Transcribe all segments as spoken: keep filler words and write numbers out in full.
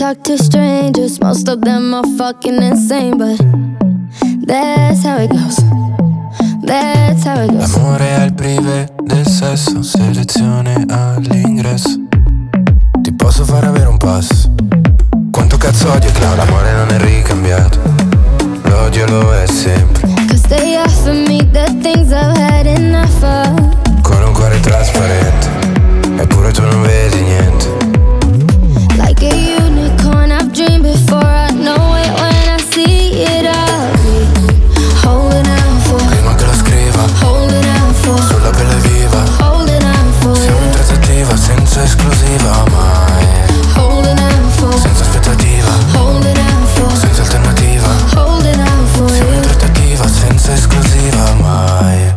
talk to strangers, most of them are fucking insane, but that's how it goes. That's how it goes. L'amore al privé del sesso, selezione all'ingresso. Ti posso far avere un passo. Quanto cazzo odio Clown, l'amore non è ricambiato. L'odio lo è sempre. Cause they offer me the things I've had enough of. Con un cuore trasparente, eppure tu non vedi niente. Like a unicorn, I've dreamed before I know it. When I see it, I'll be holding out for. Prima che lo scriva, holding out for. sulla pelle viva, holding out for. siamo in trattativa senza esclusiva mai. Holding out for. Senza aspettativa, holding out for. senza alternativa, holding out for. siamo in trattativa senza esclusiva mai.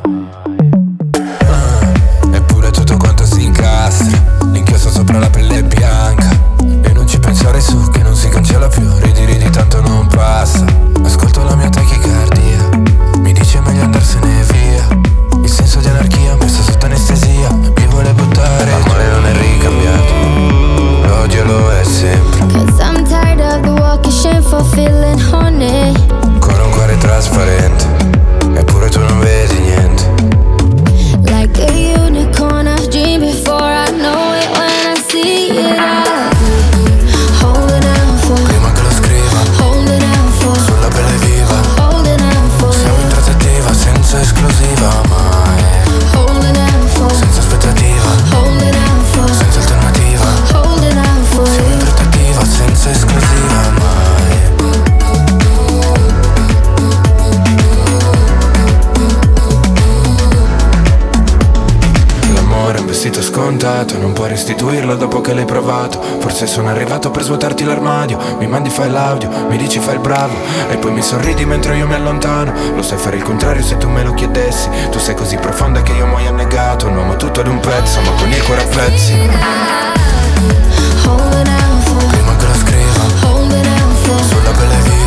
Ah, eppure tutto quanto si incastra, l'inchiostro sopra la pelle bianca. E non ci pensare su che non si cancella più. Ridi ridi tanto non passa. Ascolto la mia tachicardia, mi dice meglio andarsene via. Il senso di anarchia messo sotto anestesia. Mi vuole buttare, l'amore non è ricambiato. L'odio lo è sempre. Cause I'm tired of the walk of shame for feeling horny. Con un cuore trasparente, eppure tu non vedi niente. Like a unicorn, I've dreamed before I know it. When I see it, I'll be holding out for. Prima che lo scriva, holding out for. sulla pelle viva, holding out for. siamo in trattativa senza esclusiva mai. holding out for. Senza aspettativa, holding out for. senza alternativa, holding out for. siamo in trattativa senza esclusiva mai. L'amore è un vestito scontato, non puoi restituirlo dopo che l'hai provato. Forse sono arrivato per svuotarti l'armadio. Mi mandi file audio, mi dici fai il bravo e poi mi sorridi mentre io mi allontano. Lo sai fare il contrario se tu me lo chiedessi. Tu sei così profonda che io muoio annegato. Un uomo tutto ad un pezzo, ma con il cuore a pezzi. Holding out for. Prima che lo scriva, holding out for. sulla pelle viva,